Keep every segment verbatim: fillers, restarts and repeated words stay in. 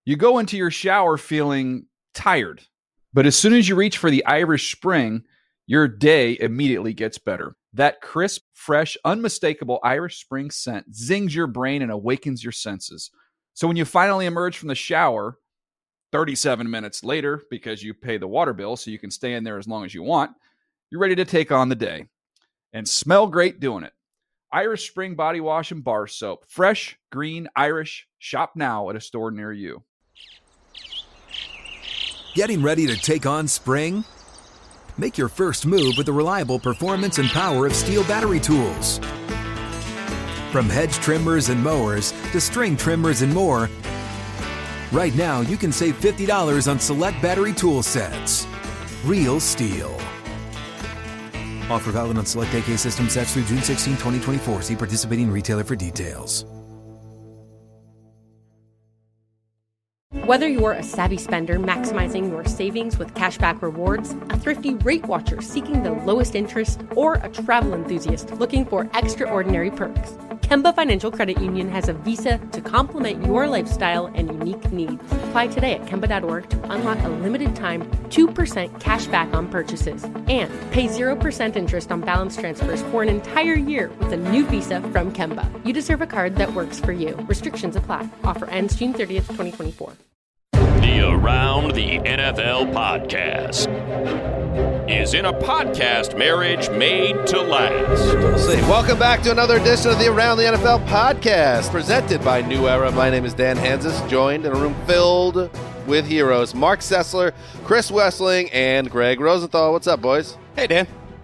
You go into your shower feeling tired, but as soon as you reach for the Irish Spring, your day immediately gets better. That crisp, fresh, unmistakable Irish Spring scent zings your brain and awakens your senses. So when you finally emerge from the shower, thirty-seven minutes later, because you pay the water bill so you can stay in there as long as you want, you're ready to take on the day. And smell great doing it. Irish Spring Body Wash and Bar Soap. Fresh, green, Irish. Shop now at a store near you. Getting ready to take on spring? Make your first move with the reliable performance and power of Steel battery tools. From hedge trimmers and mowers to string trimmers and more, right now you can save fifty dollars on select battery tool sets. Real Steel. Offer valid on select A K system sets through June sixteenth, twenty twenty-four. See participating retailer for details. Whether you're a savvy spender maximizing your savings with cashback rewards, a thrifty rate watcher seeking the lowest interest, or a travel enthusiast looking for extraordinary perks, Kemba Financial Credit Union has a visa to complement your lifestyle and unique needs. Apply today at Kemba dot org to unlock a limited time two percent cash back on purchases and pay zero percent interest on balance transfers for an entire year with a new visa from Kemba. You deserve a card that works for you. Restrictions apply. Offer ends June thirtieth, twenty twenty-four. The Around the N F L podcast is in a podcast marriage made to last. See, welcome back to another edition of the Around the N F L podcast, presented by New Era. My name is Dan Hansis, joined in a room filled with heroes. Mark Sessler, Chris Wessling, and Greg Rosenthal. What's up, boys? Hey, Dan.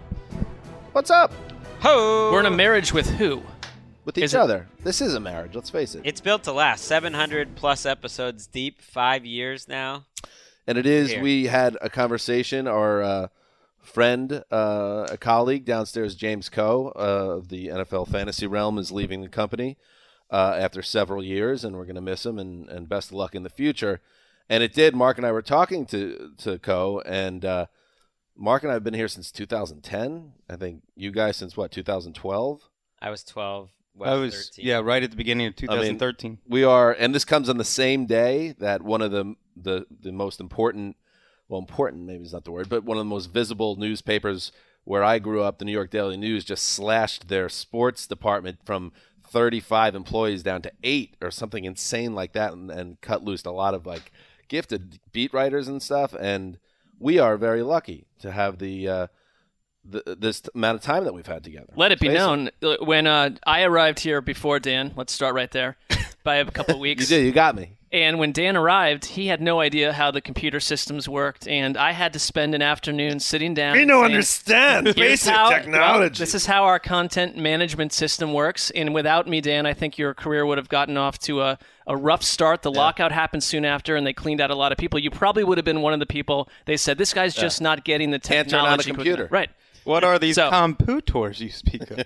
What's up? Ho! We're in a marriage with who? With each Is other. It? This is a marriage, let's face it. It's built to last. seven hundred plus episodes deep, five years now. And it is, Here. we had a conversation, our uh, friend, uh, a colleague downstairs, James Coe, uh, of the N F L fantasy realm, is leaving the company uh, after several years, and we're going to miss him, and, and best of luck in the future. And it did. Mark and I were talking to, to Coe, and uh, Mark and I have been here since two thousand ten. I think you guys since, what, two thousand twelve? I was twelve. I was, thirteen. yeah, right at the beginning of two thousand thirteen. I mean, we are, and this comes on the same day that one of the, the the most important, well, important maybe is not the word, but one of the most visible newspapers where I grew up, the New York Daily News, just slashed their sports department from thirty-five employees down to eight or something insane like that, and, and cut loose a lot of like gifted beat writers and stuff. And we are very lucky to have the uh, The, this amount of time that we've had together. Let it be Face known, it. when uh, I arrived here before Dan, let's start right there, by a couple of weeks. You did, you got me. And when Dan arrived, he had no idea how the computer systems worked, and I had to spend an afternoon sitting down. We don't understand basic how, technology. Well, this is how our content management system works, and without me, Dan, I think your career would have gotten off to a, a rough start. The yeah. lockout happened soon after, and they cleaned out a lot of people. You probably would have been one of the people they said, this guy's just yeah. not getting the technology. Can't turn on a computer. Right. What are these so, computers you speak of?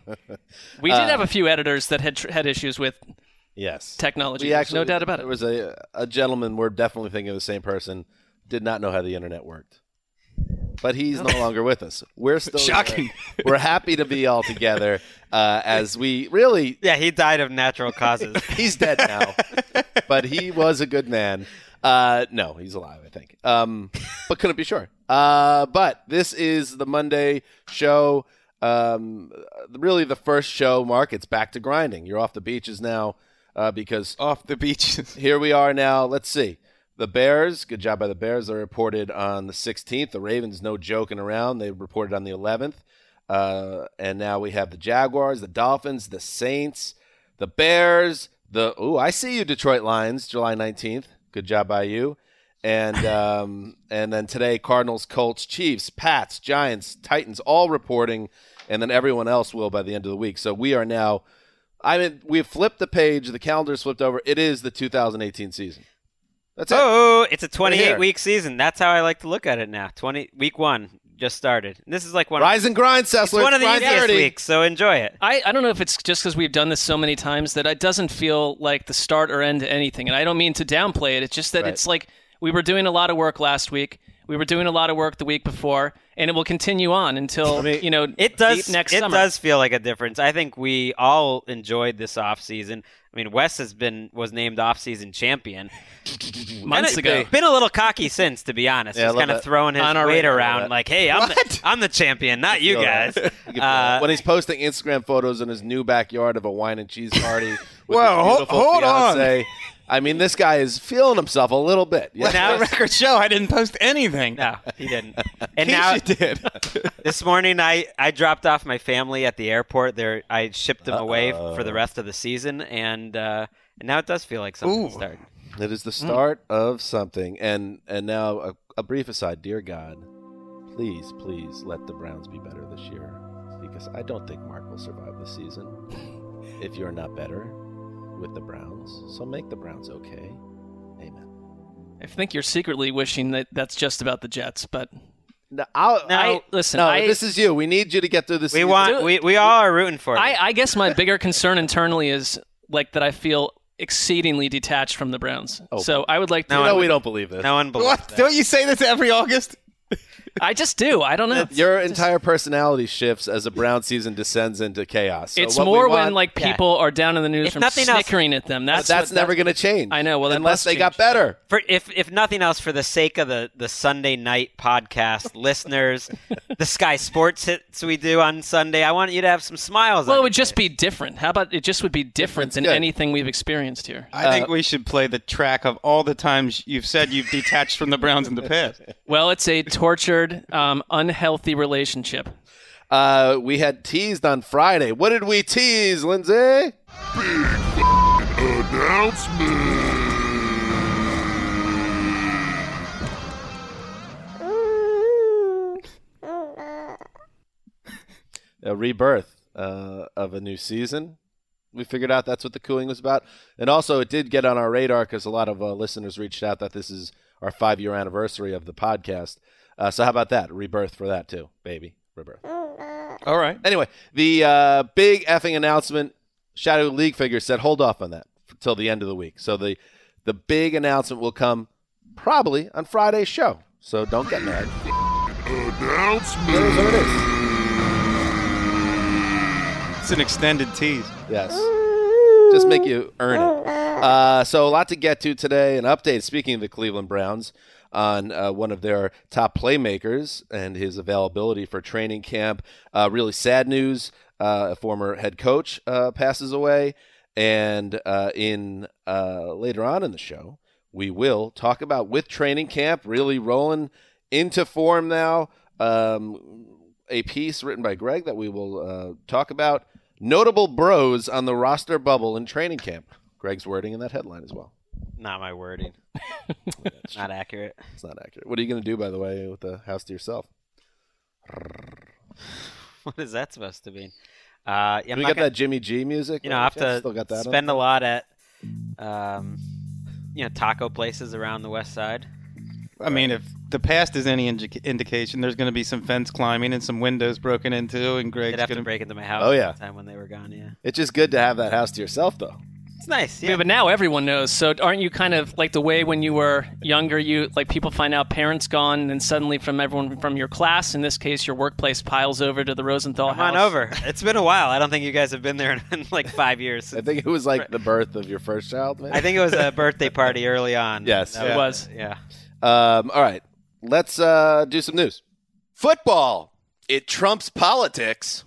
We did uh, have a few editors that had tr- had issues with yes technology. We There's actually, no doubt about it. There was a, a gentleman, we're definitely thinking of the same person, did not know how the internet worked. But he's no longer with us. We're still shocking. There. We're happy to be all together uh, as we really. Yeah, he died of natural causes. He's dead now, but he was a good man. Uh, no, he's alive, I think. Um, but couldn't be sure. Uh, but this is the Monday show. Um, really the first show, Mark. It's back to grinding. You're off the beaches now uh, because off the beaches. Here we are now. Let's see. The Bears, good job by the Bears. They reported on the sixteenth. The Ravens, no joking around. They reported on the eleventh. Uh, and now we have the Jaguars, the Dolphins, the Saints, the Bears, the, ooh, I see you, Detroit Lions, July nineteenth. Good job by you. And um, and then today, Cardinals, Colts, Chiefs, Pats, Giants, Titans, all reporting, and then everyone else will by the end of the week. So we are now, I mean, we've flipped the page. The calendar's flipped over. It is the two thousand eighteen season. That's it. Oh, it's a twenty-eight week season. That's how I like to look at it now. twenty week one just started. This is like one. Rise of, and grind, Sessler. It's one of the grind easiest thirty. weeks, so enjoy it. I, I don't know if it's just because we've done this so many times that it doesn't feel like the start or end to anything. And I don't mean to downplay it. It's just that right. it's like we were doing a lot of work last week. We were doing a lot of work the week before, and it will continue on until I mean, you know it does. next it summer. does feel like a difference. I think we all enjoyed this off season. I mean, Wes has been was named off-season champion months kinda, ago. Been a little cocky since, to be honest. Yeah, Just kind of that. throwing his On our weight radar, around, like, "Hey, I'm the, I'm the champion, not you guys." Uh, when he's posting Instagram photos in his new backyard of a wine and cheese party with Whoa, his beautiful hold fiance. I mean, this guy is feeling himself a little bit. Yeah. Let the record show I didn't post anything. No, he didn't. And He now she did. this morning, I, I dropped off my family at the airport. There, I shipped them away f- for the rest of the season, and uh, and now it does feel like something's Ooh. starting. It is the start of something. And and now a, a brief aside, dear God, please, please let the Browns be better this year, because I don't think Mark will survive the season if you're not better with the Browns. So make the Browns okay. Amen. I think you're secretly wishing that that's just about the Jets, but No, I'll, No, I listen. no I, this is you. We need you to get through this We season. want we, we all are rooting for you. I, I guess my bigger concern internally is like that I feel exceedingly detached from the Browns. Oh. So I would like to. No, No, we don't believe this. no one believes What? that. Don't you say this every August? I just do. I don't know. Your Just- entire personality shifts as a Brown season descends into chaos. So It's what we more want- when like Yeah. people are down in the news If from nothing else- snickering at them. But That's that's what- never going to change. I know, well, that unless must they got change. better. For if if nothing else, for the sake of the, the Sunday night podcast listeners, the Sky Sports hits we do on Sunday, I want you to have some smiles. Well, on it would your just be different. How about it just would be different Different's than good. anything we've experienced here? I think we should play the track of all the times you've said you've detached from the Browns in the past. Well, it's a tortured, um, unhealthy relationship. Uh, we had teased on Friday. What did we tease, Lindsay? A rebirth uh, of a new season. We figured out that's what the cooing was about. And also, it did get on our radar because a lot of uh, listeners reached out that this is our five-year anniversary of the podcast. Uh, so how about that? A rebirth for that, too, baby. Rebirth. All right. Anyway, the uh, big effing announcement, Shadow League figure said hold off on that until the end of the week. So the the big announcement will come probably on Friday's show. So don't get mad. Announcement. It is what it is. It's an extended tease. Yes. Just make you earn it. Uh, so a lot to get to today. An update, speaking of the Cleveland Browns, on uh, one of their top playmakers and his availability for training camp. Uh, really sad news. Uh, a former head coach uh, passes away. And uh, in uh, later on in the show, we will talk about with training camp really rolling into form now. Um, a piece written by Greg that we will uh, talk about. Notable bros on the roster bubble in training camp. Greg's wording in that headline as well. Not my wording. Not accurate. It's not accurate. What are you going to do, by the way, with the house to yourself? What is that supposed to mean? Uh, yeah, I'm we not got gonna- that Jimmy G music? You know, I have Yeah, to still got that spend on? a lot at, um, you know, taco places around the west side. I mean, if the past is any indi- indication, there's going to be some fence climbing and some windows broken into, and Greg's They'd have going to break into my house. Oh, yeah. One time when they were gone. Yeah, It's just good to have that house to yourself, though. it's nice. Yeah. Yeah, but now everyone knows. So aren't you kind of like the way when you were younger, you like people find out parents gone, and then suddenly from everyone from your class, in this case your workplace, piles over to the Rosenthal come house. on over. It's been a while. I don't think you guys have been there in, in like five years. I think it was like the birth of your first child, maybe? I think it was a birthday party early on. Yes. That It was. Yeah. Um, all right. Let's uh, do some news. Football. It trumps politics.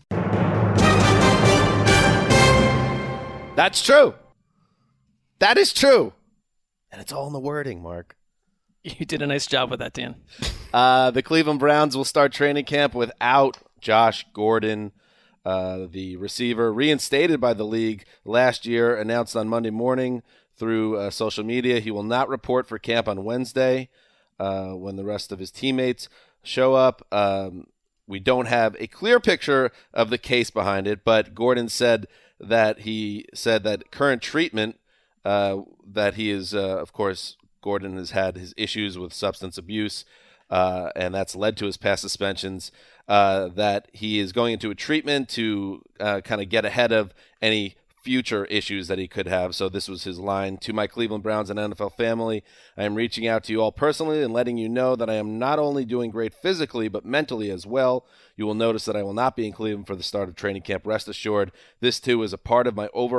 That's true. That is true. And it's all in the wording, Mark. You did a nice job with that, Dan. Uh, the Cleveland Browns will start training camp without Josh Gordon, uh, the receiver, reinstated by the league last year, announced on Monday morning through uh, social media. He will not report for camp on Wednesday uh, when the rest of his teammates show up. Um, we don't have a clear picture of the case behind it, but Gordon said that he said that current treatment uh, that he is, uh, of course, Gordon has had his issues with substance abuse, uh, and that's led to his past suspensions, uh, that he is going into a treatment to uh, kind of get ahead of any future issues that he could have. So this was his line: "To my Cleveland Browns and N F L family, I am reaching out to you all personally and letting you know that I am not only doing great physically, but mentally as well. You will notice that I will not be in Cleveland for the start of training camp. Rest assured, this too is a part of my overhaul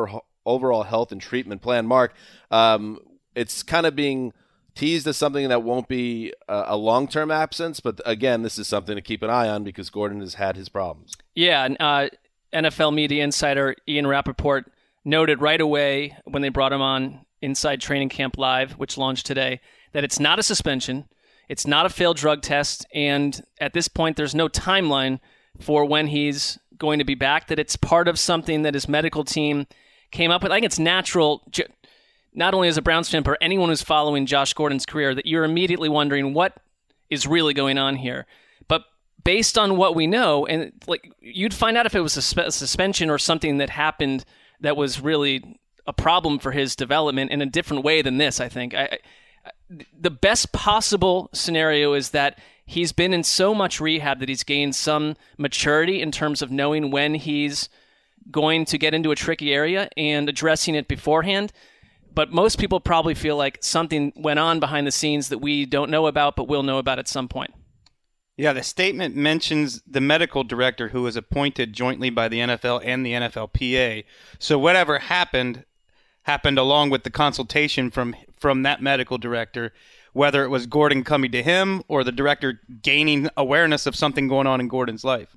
overall health and treatment plan. Mark, um, it's kind of being teased as something that won't be a, a long-term absence, but again, this is something to keep an eye on because Gordon has had his problems. Yeah, and uh, N F L media insider Ian Rappaport noted right away when they brought him on Inside Training Camp Live, which launched today, that it's not a suspension, it's not a failed drug test, and at this point there's no timeline for when he's going to be back, that it's part of something that his medical team came up with. I think it's natural, not only as a Browns fan, but anyone who's following Josh Gordon's career, that you're immediately wondering what is really going on here. But based on what we know, and like you'd find out if it was a, sp- a suspension or something that happened that was really a problem for his development in a different way than this, I think. I, I, the best possible scenario is that he's been in so much rehab that he's gained some maturity in terms of knowing when he's going to get into a tricky area and addressing it beforehand. But most people probably feel like something went on behind the scenes that we don't know about, but will know about at some point. Yeah, the statement mentions the medical director who was appointed jointly by the N F L and the N F L P A. So whatever happened, happened along with the consultation from from that medical director, whether it was Gordon coming to him or the director gaining awareness of something going on in Gordon's life.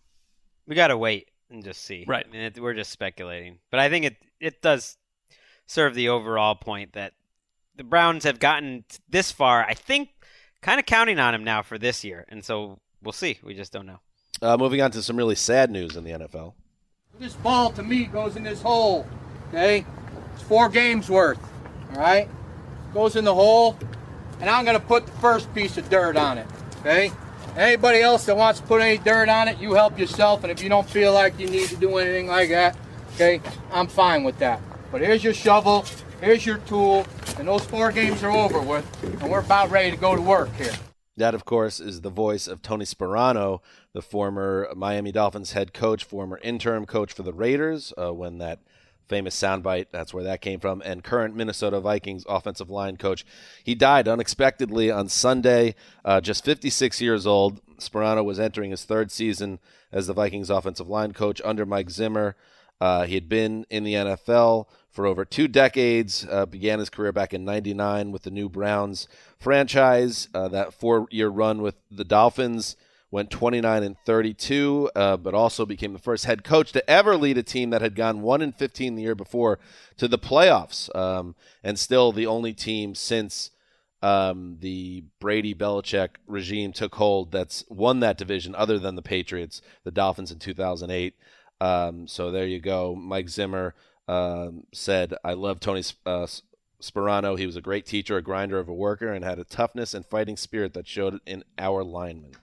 We got to wait and just see. Right. I mean, it, we're just speculating. But I think it, it does serve the overall point that the Browns have gotten this far, I think, kind of counting on him now for this year. And so we'll see. We just don't know. Uh, moving on to some really sad news in the N F L. This ball, to me, goes in this hole, okay? It's four games worth, all right? Goes in the hole, and I'm going to put the first piece of dirt on it, okay? Anybody else that wants to put any dirt on it, you help yourself, and if you don't feel like you need to do anything like that, okay, I'm fine with that. But here's your shovel, here's your tool, and those four games are over with, and we're about ready to go to work here. That, of course, is the voice of Tony Sparano, the former Miami Dolphins head coach, former interim coach for the Raiders, uh, when that famous soundbite, that's where that came from, and current Minnesota Vikings offensive line coach. He died unexpectedly on Sunday, uh, just fifty-six years old. Sparano was entering his third season as the Vikings offensive line coach under Mike Zimmer. Uh, he had been in the N F L for over two decades, uh, began his career back in ninety-nine with the new Browns franchise. Uh, that four-year run with the Dolphins went twenty-nine and thirty-two, uh, but also became the first head coach to ever lead a team that had gone one and fifteen the year before to the playoffs, um, and still the only team since um, the Brady-Belichick regime took hold that's won that division other than the Patriots, the Dolphins in two thousand eight. Um, so there you go. Mike Zimmer um, said, I love Tony uh, Sparano. He was a great teacher, a grinder of a worker, and had a toughness and fighting spirit that showed in our linemen.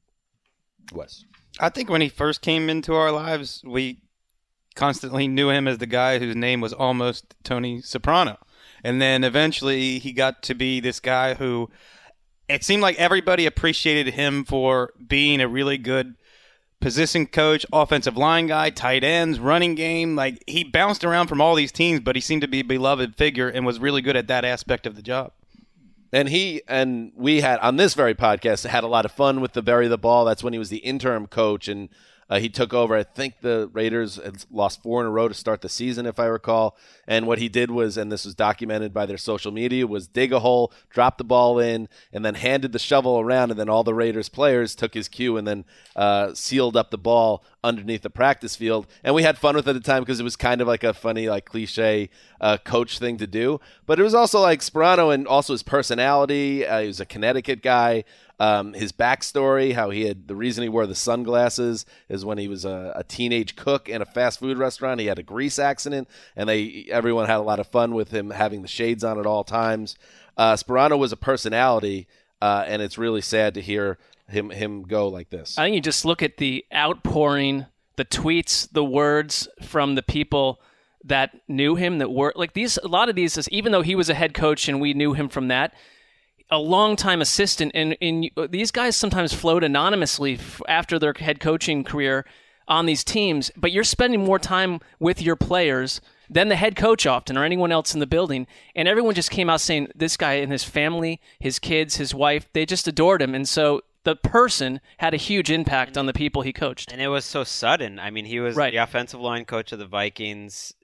Wes. I think when he first came into our lives, we constantly knew him as the guy whose name was almost Tony Soprano. And then eventually he got to be this guy who it seemed like everybody appreciated him for being a really good position coach, offensive line guy, tight ends, running game. Like, he bounced around from all these teams, but he seemed to be a beloved figure and was really good at that aspect of the job. And he and we had, on this very podcast, had a lot of fun with the Bury the Ball. That's when he was the interim coach, and uh, he took over. I think the Raiders had lost four in a row to start the season, if I recall. And what he did was, and this was documented by their social media, was dig a hole, drop the ball in, and then handed the shovel around, and then all the Raiders players took his cue and then uh, sealed up the ball underneath the practice field. And we had fun with it at the time because it was kind of like a funny, like cliche uh, coach thing to do. But it was also like Sparano and also his personality. Uh, he was a Connecticut guy. Um, his backstory, how he had, the reason he wore the sunglasses is when he was a, a teenage cook in a fast food restaurant. He had a grease accident, and they everyone had a lot of fun with him having the shades on at all times. Uh, Sparano was a personality, uh, and it's really sad to hear him him go like this. I think you just look at the outpouring, the tweets, the words from the people that knew him, that were like these. A lot of these, even though he was a head coach and we knew him from that, a longtime assistant, and, and these guys sometimes float anonymously f- after their head coaching career on these teams, but you're spending more time with your players than the head coach often or anyone else in the building, and everyone just came out saying this guy and his family, his kids, his wife, they just adored him, and so the person had a huge impact on the people he coached. And it was so sudden. I mean, he was right. the offensive line coach of the Vikings.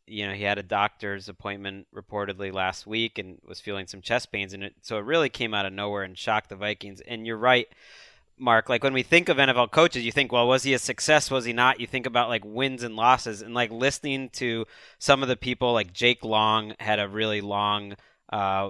you know, he had a doctor's appointment reportedly last week and was feeling some chest pains. And it, so it really came out of nowhere and shocked the Vikings. And you're right, Mark, like when we think of N F L coaches, you think, well, was he a success? Was he not? You think about like wins and losses, and like listening to some of the people like Jake Long had a really long, uh,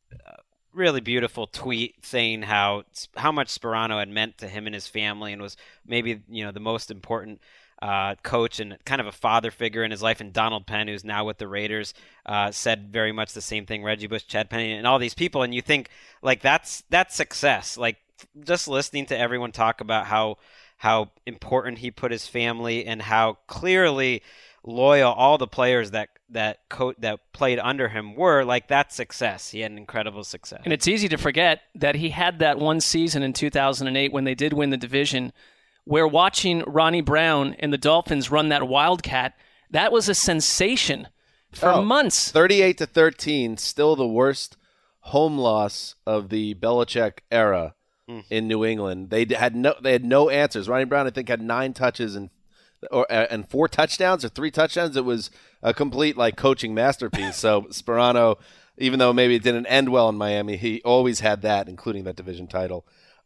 really beautiful tweet saying how, how much Sparano had meant to him and his family and was maybe, you know, the most important uh, coach and kind of a father figure in his life. And Donald Penn, who's now with the Raiders, uh, said very much the same thing. Reggie Bush, Chad Penny, and all these people. And you think like that's, that's success. Like, just listening to everyone talk about how how important he put his family and how clearly loyal all the players that that co- that played under him were, like that's success. He had an incredible success. And it's easy to forget that he had that one season in two thousand eight when they did win the division, where watching Ronnie Brown and the Dolphins run that Wildcat, that was a sensation for oh, months. thirty-eight to thirteen, still the worst home loss of the Belichick era. In New England, they had no they had no answers. Ronnie Brown, I think, had nine touches and or and four touchdowns or three touchdowns. It was a complete like coaching masterpiece. So Sparano, even though maybe it didn't end well in Miami, he always had that, including that division title.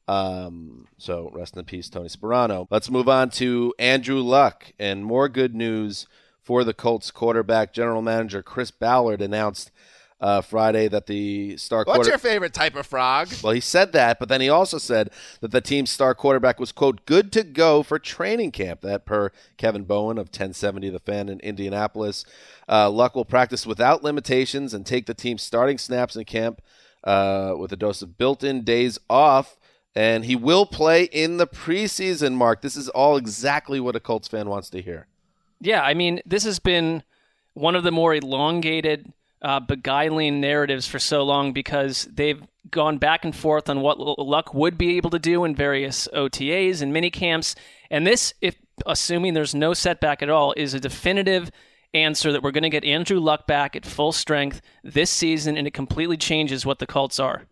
Um, so rest in peace, Tony Sparano. Let's move on to Andrew Luck and more good news for the Colts quarterback. General manager Chris Ballard announced Uh, Friday that the star What's quarter- your favorite type of frog? Well, he said that, but then he also said that the team's star quarterback was, quote, good to go for training camp. That per Kevin Bowen of ten seventy The Fan in Indianapolis. Uh, Luck will practice without limitations and take the team's starting snaps in camp uh, with a dose of built-in days off, and he will play in the preseason, Mark. This is all exactly what a Colts fan wants to hear. Yeah, I mean, this has been one of the more elongated Uh, beguiling narratives for so long because they've gone back and forth on what Luck would be able to do in various O T As and mini camps. And this, if assuming there's no setback at all, is a definitive answer that we're going to get Andrew Luck back at full strength this season, and it completely changes what the Colts are.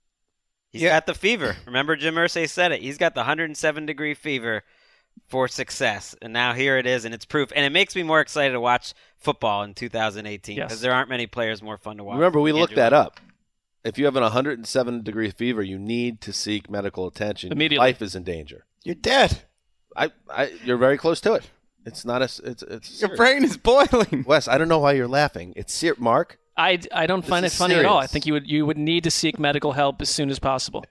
He's yeah. got the fever. Remember, Jim Irsay said it. He's got the one hundred seven degree fever for success, and now here it is, and it's proof. And it makes me more excited to watch football in two thousand eighteen because yes. there aren't many players more fun to watch. Remember, we looked that up. If you have an one hundred seven degree fever, you need to seek medical attention. Immediately. Life is in danger. You're dead. I, I, you're very close to it. It's not a. It's, it's Your brain is boiling. Wes, I don't know why you're laughing. It's ser- Mark. I, I don't this find it funny serious. at all. I think you would you would need to seek medical help as soon as possible.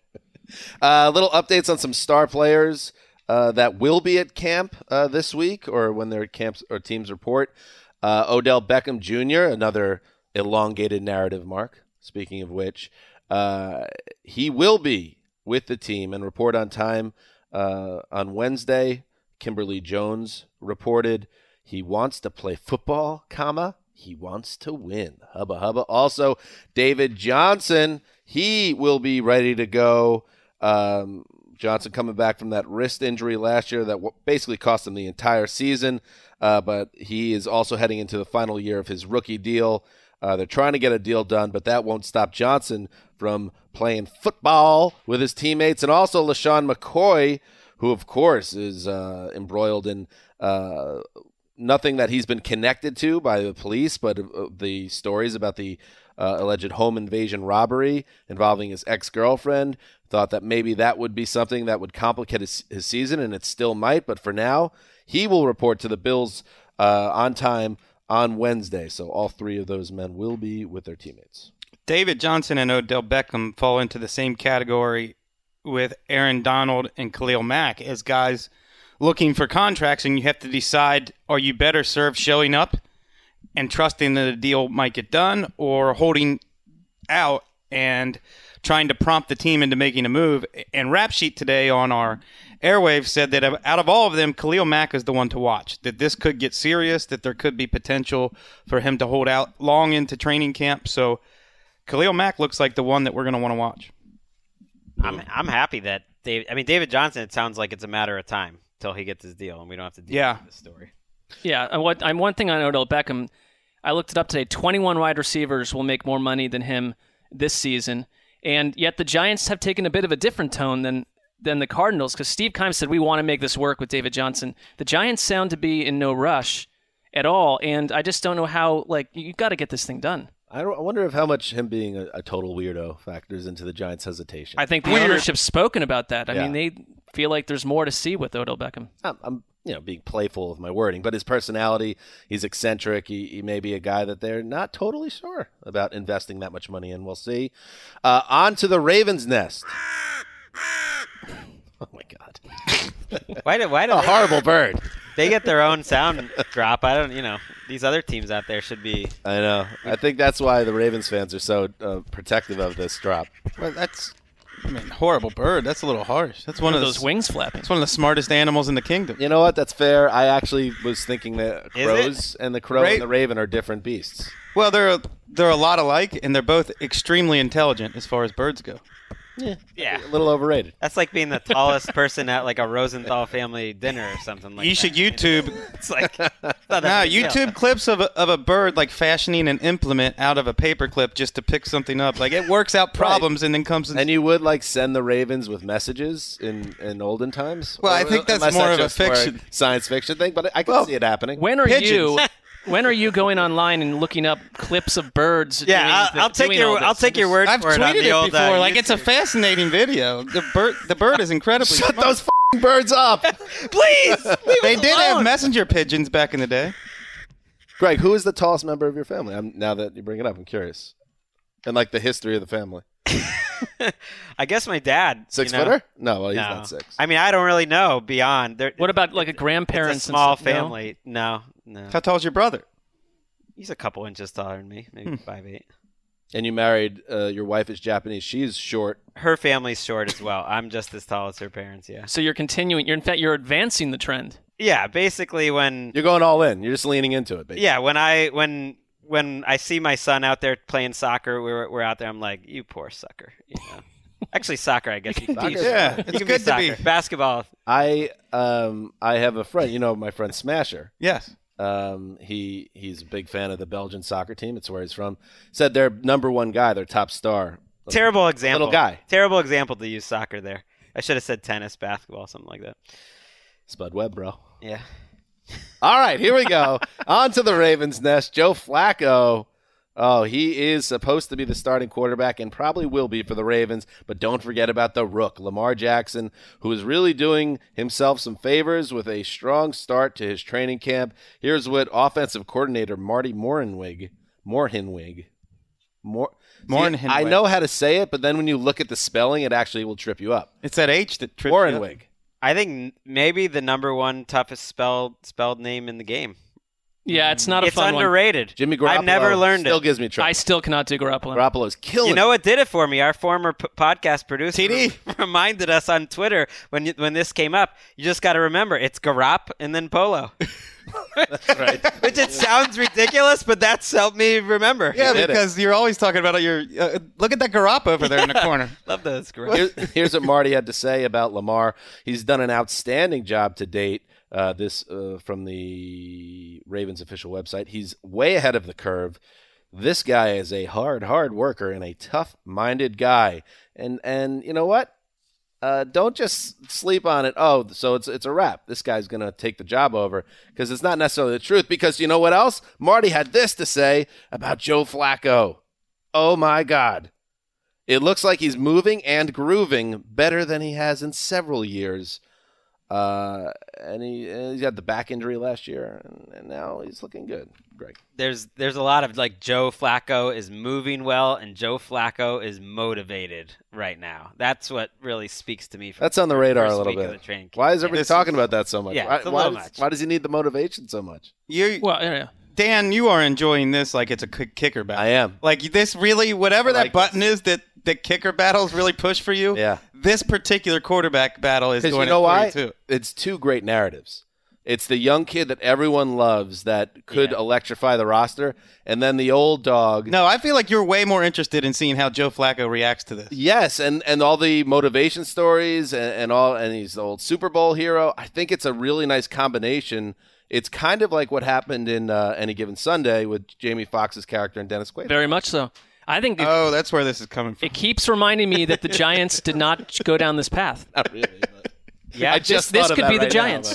uh, little updates on some star players uh, that will be at camp uh, this week, or when their camps or teams report. Uh, Odell Beckham Junior, another elongated narrative, Mark. Speaking of which, uh, he will be with the team and report on time uh, on Wednesday. Kimberly Jones reported he wants to play football, comma, he wants to win. Hubba hubba. Also, David Johnson, he will be ready to go. Um, Johnson coming back from that wrist injury last year that basically cost him the entire season. Uh, but he is also heading into the final year of his rookie deal. Uh, they're trying to get a deal done, but that won't stop Johnson from playing football with his teammates. And also LaShawn McCoy, who, of course, is uh, embroiled in uh, nothing that he's been connected to by the police, but uh, the stories about the uh, alleged home invasion robbery involving his ex-girlfriend. Thought that maybe that would be something that would complicate his, his season, and it still might. But for now, he will report to the Bills uh, on time on Wednesday. So all three of those men will be with their teammates. David Johnson and Odell Beckham fall into the same category with Aaron Donald and Khalil Mack as guys looking for contracts, and you have to decide, are you better served showing up and trusting that a deal might get done, or holding out and trying to prompt the team into making a move? And Rap Sheet today on our airwaves said that out of all of them, Khalil Mack is the one to watch, that this could get serious, that there could be potential for him to hold out long into training camp. So Khalil Mack looks like the one that we're going to want to watch. I'm I'm happy that David, I mean, David Johnson, it sounds like it's a matter of time till he gets his deal, and we don't have to deal yeah. with this story. Yeah, and what I'm one thing on Odell Beckham, I looked it up today. twenty-one wide receivers will make more money than him this season, and yet the Giants have taken a bit of a different tone than than the Cardinals, because Steve Keim said we want to make this work with David Johnson. The Giants sound to be in no rush, at all. And I just don't know how, like, you got to get this thing done. I, don't, I wonder if how much him being a, a total weirdo factors into the Giants' hesitation. I think the ownership's spoken about that. I Yeah. mean, they feel like there's more to see with Odell Beckham. I'm, I'm, you know, being playful with my wording, but his personality, he's eccentric. He, he may be a guy that they're not totally sure about investing that much money in. We'll see. Uh, on to the Ravens' nest. Oh my God! Why do why do a they, horrible bird? They get their own sound drop. I don't, you know, these other teams out there should be. I know. I think that's why the Ravens fans are so uh, protective of this drop. Well, that's, I mean, horrible bird. That's a little harsh. That's one, One of of those the, wings flapping. It's one of the smartest animals in the kingdom. You know what? That's fair. I actually was thinking that Is crows and the crow Ra- and the raven are different beasts. Well, they're they're a lot alike, and they're both extremely intelligent as far as birds go. Yeah, A little overrated. that's like being the tallest person at like a Rosenthal family dinner or something like you that. should YouTube. It's like it's not that Nah, big a deal. YouTube clips of a, of a bird like fashioning an implement out of a paper clip just to pick something up. Like it works out problems and then comes. In, And you would like send the ravens with messages in, in olden times? Well, I Or- think that's unless more of a just more fiction. science fiction thing, but I can see it happening. When are Pigeons. you? When are you going online and looking up clips of birds? Yeah, doing I'll, the- I'll take doing your all I'll this? take your word I've for it. on tweeted the it old, before. uh, like it's a YouTube. fascinating video. The bird the bird is incredibly. Shut smart. those f***ing birds up! Please, leave They us did have alone. messenger pigeons back in the day. Greg, who is the tallest member of your family? I'm, now that you bring it up, I'm curious. And like the history of the family. I guess my dad. Six you know? footer? No, well, he's No. not six. I mean, I don't really know beyond. There, What about like a it's grandparents? a small and stuff? No? family. No, no. How tall's your brother? He's a couple inches taller than me, maybe five eight. And you married, uh, your wife is Japanese. She's short. Her family's short as well. I'm just as tall as her parents. Yeah. So you're continuing. You're in fact you're advancing the trend. Yeah. Basically, when You're going all in. You're just leaning into it, basically. yeah, when I when when I see my son out there playing soccer, we're we're out there. I'm like, you poor sucker. You know. Actually, soccer. I guess you can Soccer? be. Yeah, You it's can good be to be. soccer. Basketball. I um I have a friend. You know my friend Smasher. Yes. Um, he he's a big fan of the Belgian soccer team. It's where he's from. Said their number one guy, their top star. Terrible example. Little guy. Terrible example to use soccer there. I should have said tennis, basketball, something like that. Spud Webb, bro. Yeah. All right, here we go. On to the Ravens' nest. Joe Flacco. Oh, he is supposed to be the starting quarterback and probably will be for the Ravens, but don't forget about the rook, Lamar Jackson, who is really doing himself some favors with a strong start to his training camp. Here's what offensive coordinator Marty Morenwig, Morhinwig, Mor- Morhinweg. See, I know how to say it, but then when you look at the spelling, it actually will trip you up. It's that H that trips you up. Morenwig. I think n- maybe the number one toughest spelled spelled name in the game. Yeah, it's not a It's fun one. underrated. Jimmy Garoppolo I've never learned still it. gives me trouble. I still cannot do Garoppolo. Garoppolo's killing You know it. what did it for me? Our former p- podcast producer T D. reminded us on Twitter when you, when this came up. You just got to remember it's Garop and then Polo. That's right. Which it sounds ridiculous, but that's helped me remember. Yeah, did it. because you're always talking about your. Uh, look at that Garop over there in the corner. Love those Garop. Here- here's what Marty had to say about Lamar. He's done an outstanding job to date. Uh, this uh, from the Ravens official website. He's way ahead of the curve. This guy is a hard, hard worker and a tough-minded guy. And and you know what? Uh, don't just sleep on it. Oh, so it's it's a wrap. This guy's gonna take the job over because it's not necessarily the truth. Because you know what else? Marty had this to say about Joe Flacco. Oh my God. It looks like he's moving and grooving better than he has in several years. Uh, and he, and he had the back injury last year, and, and now he's looking good. Greg. There's there's a lot of like Joe Flacco is moving well and Joe Flacco is motivated right now. That's what really speaks to me. From That's on the radar first a little week of bit. the training camp. Why is everybody This talking is- about that so much? Yeah, why, it's a why little does, much. why does he need the motivation so much? You, Well, yeah. Dan, you are enjoying this like it's a kick- kicker battle. I am. Like this really, whatever I that like button is that that kicker battles really push for you. Yeah. This particular quarterback battle is Because doing you know it for why? you too. It's two great narratives. It's the young kid that everyone loves that could Yeah. electrify the roster, and then the old dog. No, I feel like you're way more interested in seeing how Joe Flacco reacts to this. Yes, and, and all the motivation stories and, and all, and he's the old Super Bowl hero. I think it's a really nice combination. It's kind of like what happened in uh, Any Given Sunday with Jamie Foxx's character and Dennis Quaid. Very much so. I think it, Oh, that's where this is coming from. it keeps reminding me that the Giants did not go down this path. Not really, but Yeah, I this- just this thought of could that be the right now, Giants. but-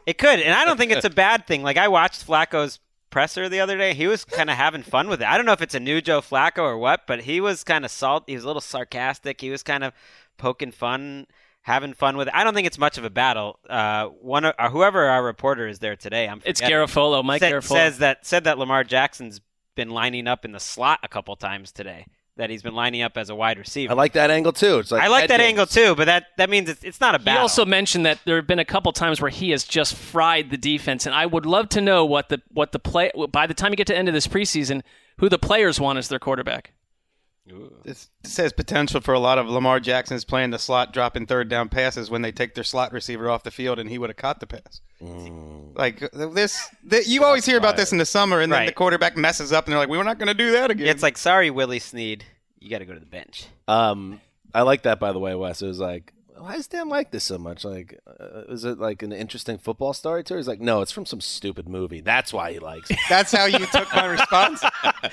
It could, and I don't think it's a bad thing. Like, I watched Flacco's presser the other day. He was kind of having fun with it. I don't know if it's a new Joe Flacco or what, but he was kind of salt. He was a little sarcastic. He was kind of poking fun, having fun with it. I don't think it's much of a battle. Uh, one or whoever our reporter is there today, I'm it's Garofolo, Mike said, Garofolo says that said that Lamar Jackson's been lining up in the slot a couple times today. That he's been lining up as a wide receiver. I like that angle too. It's like I like that games. angle too, but that, that means it's it's not a battle. He also mentioned that there have been a couple times where he has just fried the defense, and I would love to know what the what the play by the time you get to the end of this preseason, who the players want as their quarterback. This says potential for a lot of Lamar Jackson's playing the slot, dropping third down passes when they take their slot receiver off the field, and he would have caught the pass. Mm. Like this, this, you always hear about this in the summer, and then right. the quarterback messes up, and they're like, "We're not going to do that again." It's like, sorry, Willie Snead, you got to go to the bench. Um, I like that, by the way, Wes. It was like, why does Dan like this so much? Like, uh, is it like an interesting football story to her? He's like, no, it's from some stupid movie. That's why he likes it. That's how you took my response?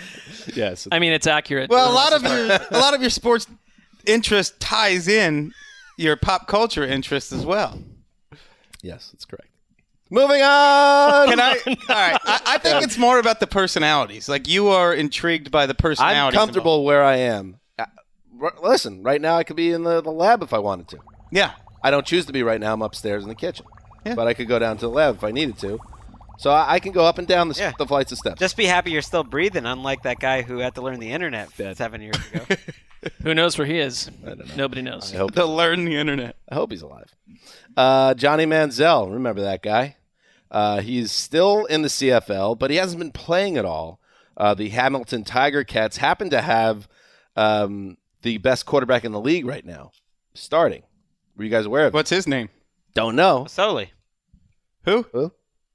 Yes. I mean, it's accurate. Well, a lot of your a lot of your sports interest ties in your pop culture interest as well. Yes, that's correct. Moving on. Can I? All right. I, I think it's more about the personalities. Like, you are intrigued by the personalities. I'm comfortable involved. where I am. Uh, r- listen, right now I could be in the, the lab if I wanted to. Yeah. I don't choose to be right now. I'm upstairs in the kitchen. Yeah. But I could go down to the lab if I needed to. So I, I can go up and down the, Yeah. the flights of steps. Just be happy you're still breathing, unlike that guy who had to learn the internet seven years ago. Who knows where he is? I don't know. Nobody knows. I hope, To learn the internet. I hope he's alive. Uh, Johnny Manziel, remember that guy? Uh, he's still in the C F L, but he hasn't been playing at all. Uh, the Hamilton Tiger Cats happen to have um, the best quarterback in the league right now, starting. Were you guys aware of it? What's his name? Don't know. Masoli. Who? Who?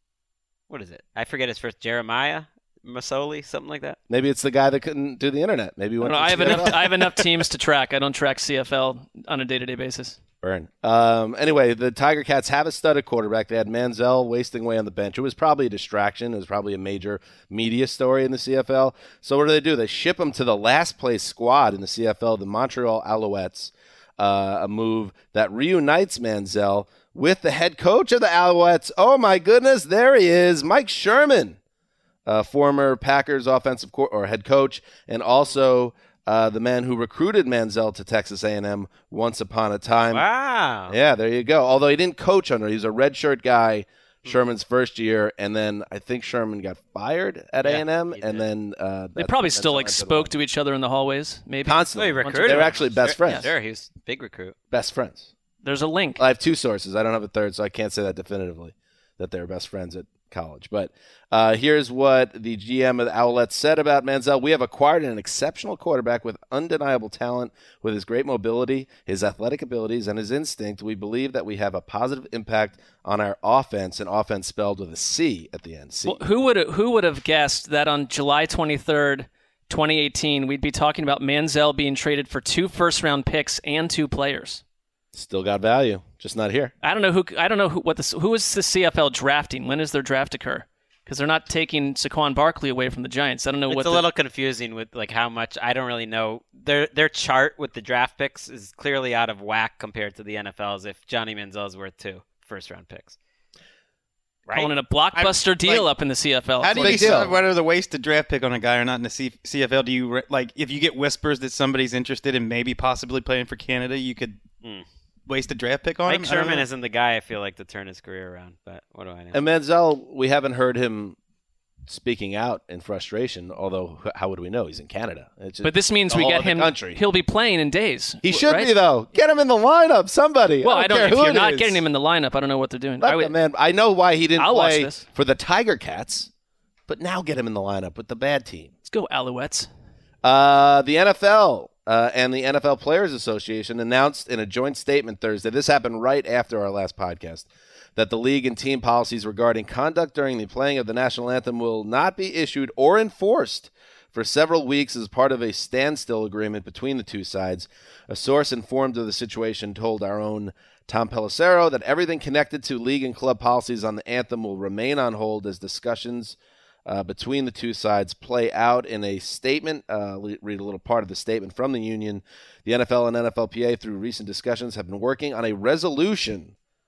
What is it? I forget his first. Jeremiah Masoli, something like that. Maybe it's the guy that couldn't do the internet. Maybe he I, went don't know, to I have C F L. enough. I have enough teams to track. I don't track C F L on a day-to-day basis. Burn. Um, anyway, the Tiger Cats have a studded quarterback. They had Manziel wasting away on the bench. It was probably a distraction. It was probably a major media story in the C F L. So what do they do? They ship him to the last place squad in the C F L, the Montreal Alouettes, uh, a move that reunites Manziel with the head coach of the Alouettes. Oh, my goodness. There he is, Mike Sherman, uh, former Packers offensive co- or head coach, and also Uh, the man who recruited Manziel to Texas A and M once upon a time. Wow. Yeah, there you go. Although he didn't coach under, he was a redshirt guy Sherman's first year, and then I think Sherman got fired at Yeah, A and M, he and did. then uh, They that- probably that's still how like I did spoke one. to each other in the hallways. Maybe constantly. Oh, he recruited They were him. actually best Sure, friends. Sure, he was a big recruit. Best friends. There's a link. I have two sources. I don't have a third, so I can't say that definitively that they were best friends at college. But uh, here's what the G M of the Owlets said about Manziel. We have acquired an exceptional quarterback with undeniable talent. With his great mobility, his athletic abilities, and his instinct, we believe that we have a positive impact on our offense, and offense spelled with a C at the end. C. Well, who would who would have guessed that on July twenty-third, twenty eighteen, we'd be talking about Manziel being traded for two first-round picks and two players? Still got value, just not here. I don't know who. I don't know who. What the who is the C F L drafting? When does their draft occur? Because they're not taking Saquon Barkley away from the Giants. I don't know It's what. a the, little confusing with like how much I don't really know. Their their chart with the draft picks is clearly out of whack compared to the N F L's. If Johnny Manziel is worth two first round picks, right? calling it a blockbuster I'm- deal like, up in the C F L. How do you Big deal. decide whether to waste a draft pick on a guy or not in the C- CFL? Do you re- like if you get whispers that somebody's interested in maybe possibly playing for Canada, you could Mm. waste a draft pick on Mike him? I don't Sherman know. isn't the guy I feel like to turn his career around. But what do I know? And Manziel, we haven't heard him speaking out in frustration, although h- how would we know? He's in Canada. It's just But this means a we whole get other him. country. He'll be playing in days. He should right? be, though. Get him in the lineup, somebody. Well, I I don't, don't. care If who you're it not is. getting him in the lineup, I don't know what they're doing. Let I would, the man, I know why he didn't I'll watch play this. for the Tiger Cats, but now get him in the lineup with the bad team. let's go Alouettes. Uh, the N F L uh, and the N F L Players Association announced in a joint statement Thursday, this happened right after our last podcast, that the league and team policies regarding conduct during the playing of the national anthem will not be issued or enforced for several weeks as part of a standstill agreement between the two sides. A source informed of the situation told our own Tom Pelissero that everything connected to league and club policies on the anthem will remain on hold as discussions Uh, between the two sides play out. In a statement. Uh, le- read a little part of the statement from the union. The N F L and N F L P A, through recent discussions, have been working on a resolution,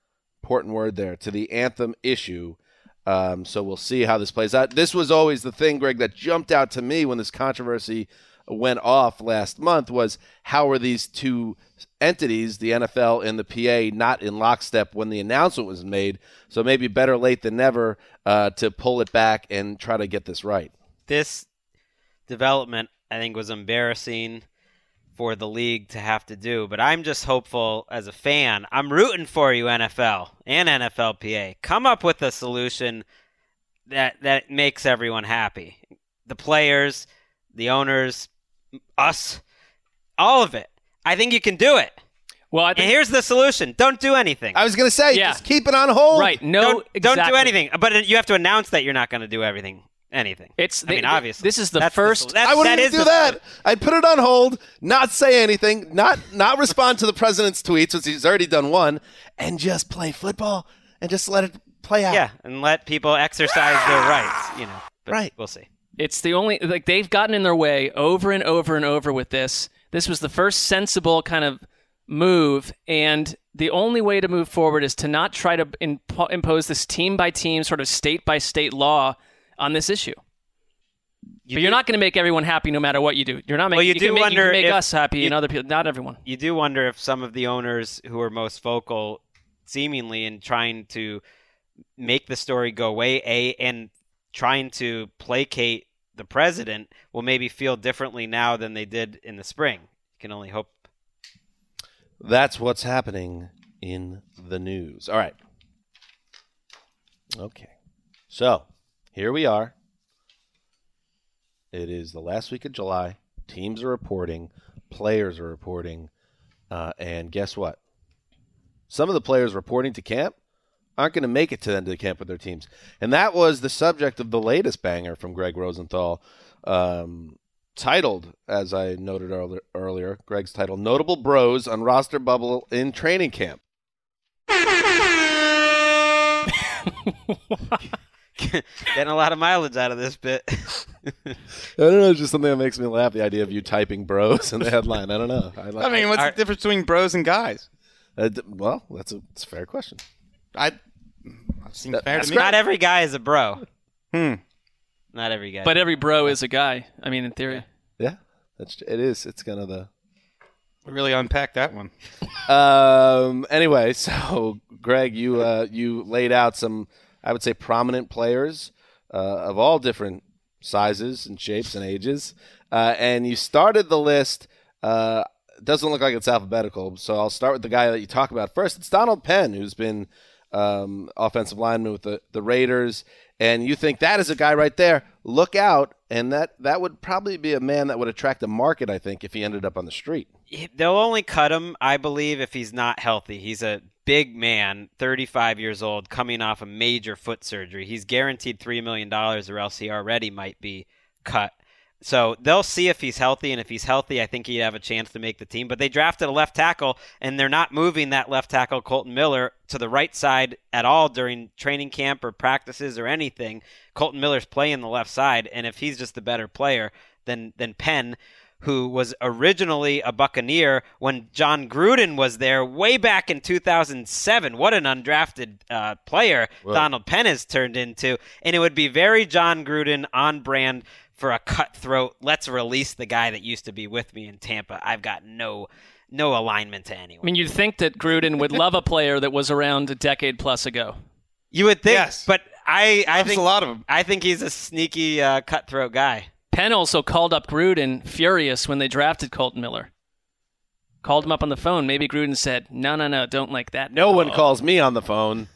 important word there, to the anthem issue. Um, so we'll see how this plays out. This was always the thing, Greg, that jumped out to me when this controversy went off last month was how are these two entities, the N F L and the P A, not in lockstep when the announcement was made. So maybe better late than never uh, to pull it back and try to get this right. This development, I think, was embarrassing for the league to have to do, but I'm just hopeful as a fan. I'm rooting for you, N F L and N F L P A. Come up with a solution that that makes everyone happy. The players, the owners, us, all of it. I think you can do it. Well, I think, and here's the solution. Don't do anything. I was going to say, Yeah. just keep it on hold. right? No, don't, exactly. don't do anything. But you have to announce that you're not going to do everything. Anything. It's I mean, they- obviously. this is the That's first- that's- I wouldn't that even is do the- that. I'd put it on hold, not say anything, not not respond to the president's tweets, which he's already done one, and just play football and just let it play out. Yeah, and let people exercise their rights, you know. But Right. We'll see. It's the only like they've gotten in their way over and over and over with this. This was the first sensible kind of move, and the only way to move forward is to not try to impo- impose this team by team, sort of state by state law on this issue. You but do, you're not going to make everyone happy no matter what you do. You're not making. Well, you you do can make, you wonder can make if us happy you- and other people, not everyone. You do wonder if some of the owners who are most vocal, seemingly in trying to make the story go away, a and trying to placate the president, will maybe feel differently now than they did in the spring. You can only hope. That's what's happening in the news. All right. Okay. So, here we are. It is the last week of July. Teams are reporting. Players are reporting. Uh, and guess what? Some of the players reporting to camp aren't going to make it to the end of the camp with their teams. And that was the subject of the latest banger from Greg Rosenthal, um, titled, as I noted earlier, earlier, Greg's title, Notable Bros on Roster Bubble in Training Camp. Getting a lot of mileage out of this bit. I don't know, it's just something that makes me laugh, the idea of you typing bros in the headline. I don't know. I, like, I mean, what's Are- the difference between bros and guys? uh, d- well, that's a, that's a fair question. I seems That- fair that's to me. Not every guy is a bro. Hmm. Not every guy. But every bro is a guy. I mean, in theory. Yeah, that's it is. It's kind of the... We really unpacked that one. Um. Anyway, so Greg, you uh, you laid out some, I would say, prominent players uh, of all different sizes and shapes and ages, uh, and you started the list. Uh, it doesn't look like it's alphabetical, so I'll start with the guy that you talk about first. It's Donald Penn, who's been um, offensive lineman with the, the Raiders, and you think that is a guy right there. Look out, and that that would probably be a man that would attract a market, I think, if he ended up on the street. They'll only cut him, I believe, if he's not healthy. He's a big man, thirty-five years old, coming off a major foot surgery. He's guaranteed three million dollars, or else he already might be cut. So they'll see if he's healthy, and if he's healthy, I think he'd have a chance to make the team. But they drafted a left tackle, and they're not moving that left tackle, Colton Miller, to the right side at all during training camp or practices or anything. Colton Miller's playing the left side, and if he's just the better player than than Penn, who was originally a Buccaneer when John Gruden was there way back in two thousand seven. What an undrafted uh, player Well. Donald Penn has turned into. And it would be very John Gruden on brand for a cutthroat, let's release the guy that used to be with me in Tampa. I've got no no alignment to anyone. I mean, you'd think that Gruden would love a player that was around a decade plus ago. You would think, Yes. but I, I There's think a lot of them. I think he's a sneaky uh, cutthroat guy. Penn also called up Gruden furious when they drafted Colton Miller. Called him up on the phone. Maybe Gruden said, no, no, no, don't like that. No one calls me on the phone.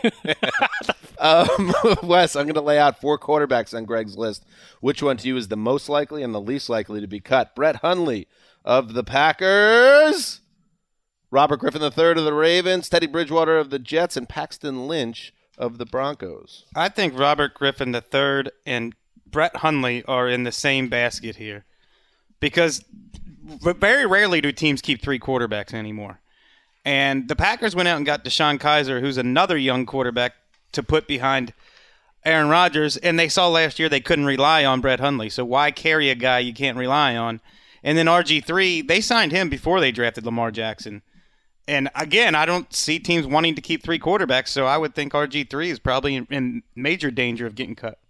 um, Wes, I'm going to lay out four quarterbacks on Greg's list. Which one to you is the most likely and the least likely to be cut? Brett Hundley of the Packers, Robert Griffin the third of the Ravens, Teddy Bridgewater of the Jets, and Paxton Lynch of the Broncos. I think Robert Griffin the third and Brett Hundley are in the same basket here, because very rarely do teams keep three quarterbacks anymore. And the Packers went out and got Deshaun Kaiser, who's another young quarterback to put behind Aaron Rodgers, and they saw last year they couldn't rely on Brett Hundley, so why carry a guy you can't rely on? And then R G three, they signed him before they drafted Lamar Jackson. And again, I don't see teams wanting to keep three quarterbacks, so I would think R G three is probably in, in major danger of getting cut.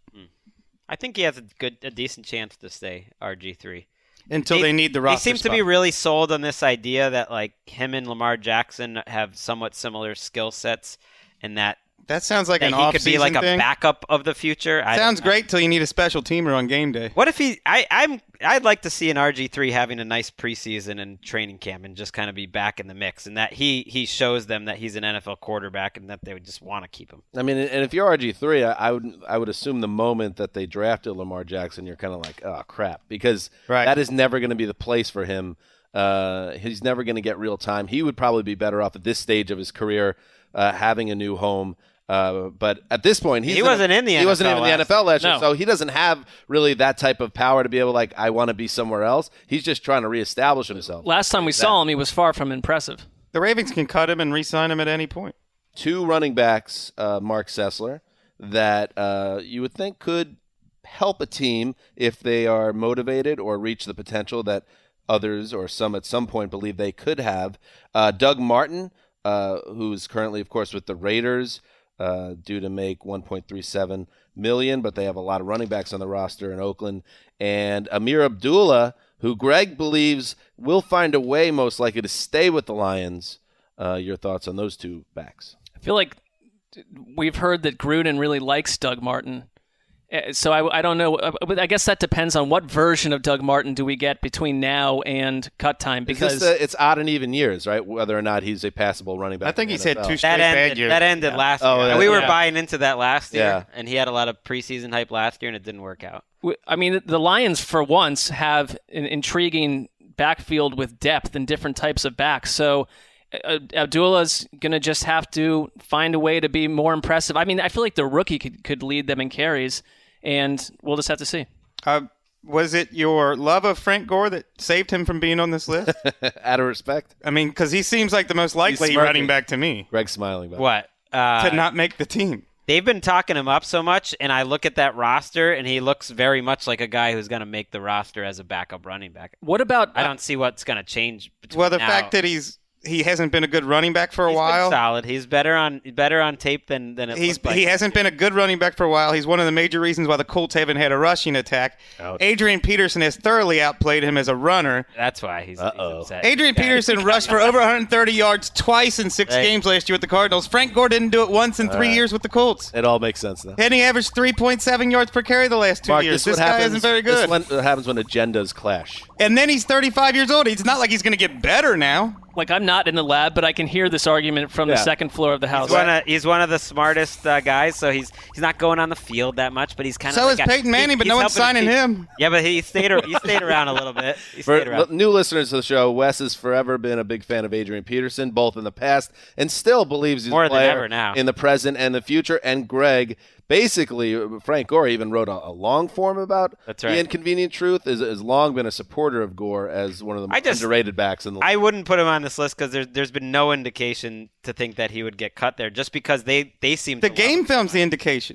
I think he has a good, a decent chance to stay R G three. Until they, they need the roster They seem spot. to be really sold on this idea that like him and Lamar Jackson have somewhat similar skill sets, and that that sounds like that an he off could be like thing. a backup of the future. I Sounds great till you need a special teamer on game day. What if he? I, I'm. I'd like to see an R G three having a nice preseason and training camp and just kind of be back in the mix, and that he he shows them that he's an N F L quarterback and that they would just want to keep him. I mean, and if you're R G three, I, I would I would assume the moment that they drafted Lamar Jackson, you're kind of like, oh crap, because right. that is never going to be the place for him. Uh, he's never going to get real time. He would probably be better off at this stage of his career uh, having a new home. Uh, but at this point, he's he wasn't in the he N F L wasn't even in the N F L last year, No. so he doesn't have really that type of power to be able, like, I want to be somewhere else. He's just trying to reestablish himself. Last time we saw him, he was far from impressive. The Ravens can cut him and re-sign him at any point. Two running backs, uh, Mark Sessler, that uh, you would think could help a team if they are motivated or reach the potential that others or some at some point believe they could have. Uh, Doug Martin, uh, who's currently, of course, with the Raiders, uh, due to make one point three seven million dollars, but they have a lot of running backs on the roster in Oakland. And Amir Abdullah, who Greg believes will find a way most likely to stay with the Lions. Uh, your thoughts on those two backs? I feel like we've heard that Gruden really likes Doug Martin. Uh, So I, I don't know. uh, But I guess that depends on what version of Doug Martin do we get between now and cut time. Because Is this the, it's odd and even years, right? Whether or not he's a passable running back. I think in he's the had N F L. two straight That ended. bad years. That ended Yeah. last Oh, year. yeah. And we were Yeah. buying into that last year, Yeah. and he had a lot of preseason hype last year, and it didn't work out. I mean, the Lions, for once, have an intriguing backfield with depth and different types of backs. So uh, Abdullah's going to just have to find a way to be more impressive. I mean, I feel like the rookie could, could lead them in carries, and we'll just have to see. Uh, was it your love of Frank Gore that saved him from being on this list? Out of respect, I mean, because he seems like the most likely smirking. running back to me Greg's smiling. About What? Uh, to not make the team. They've been talking him up so much, and I look at that roster, and he looks very much like a guy who's going to make the roster as a backup running back. What about I don't see what's going to change. Between Well, the now. fact that he's he hasn't been a good running back for a He's been while. solid. He's better on better on tape than than it He's looked like. he hasn't been a good running back for a while. He's one of the major reasons why the Colts haven't had a rushing attack. Ouch. Adrian Peterson has thoroughly outplayed him as a runner. That's why he's, he's Uh-oh. upset. Adrian Yeah. Peterson rushed for over one hundred thirty yards twice in six Right. games last year with the Cardinals. Frank Gore didn't do it once in three right. years with the Colts. it all makes sense now. And he averaged three point seven yards per carry the last two Mark, years. this, This what guy happens, isn't very This good. when, what happens when agendas clash. And then he's thirty-five years old. It's not like he's going to get better now. like I'm not in the lab, but I can hear this argument from Yeah. the second floor of the house. He's one of, he's one of the smartest uh, guys, so he's he's not going on the field that much, but he's kind of So like is a- Peyton Manning, he- but he's no one's helping the signing team. him. Yeah, but he stayed he stayed around a little bit. He For stayed around. new listeners to the show, Wes has forever been a big fan of Adrian Peterson, both in the past and still believes he's More a than player ever now. in the present and the future. And Greg, basically, Frank Gore even wrote a, a long form about That's the right. inconvenient truth. Has, has long been a supporter of Gore as one of the I most just- underrated backs in the I wouldn't put him on this list because there's there's been no indication to think that he would get cut there, just because they they seem The to love game him. film's the indication.